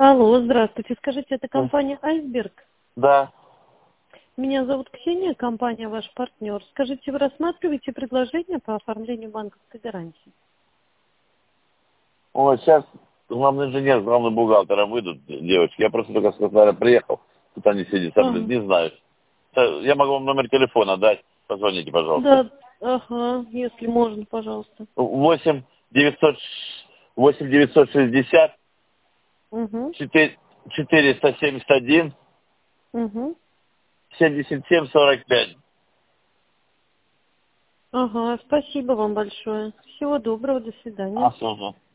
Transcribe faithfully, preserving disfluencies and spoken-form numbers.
Алло, здравствуйте. Скажите, это компания «Айсберг»? Да. Меня зовут Ксения, компания «Ваш партнер». Скажите, вы рассматриваете предложение по оформлению банковской гарантии? Ой, сейчас главный инженер, главный бухгалтер выйдут, девочки. Я просто только с Краснодара приехал. Тут они сидят, там, Ага. не знаю. Э, Я могу вам номер телефона дать. Позвоните, пожалуйста. Да, ага, если можно, пожалуйста. восемь девятьсот восемь девятьсот шестьдесят Угу, четыре четыреста семьдесят один угу. семьдесят семь сорок пять. Ага, спасибо вам большое. Всего доброго, до свидания. Особо.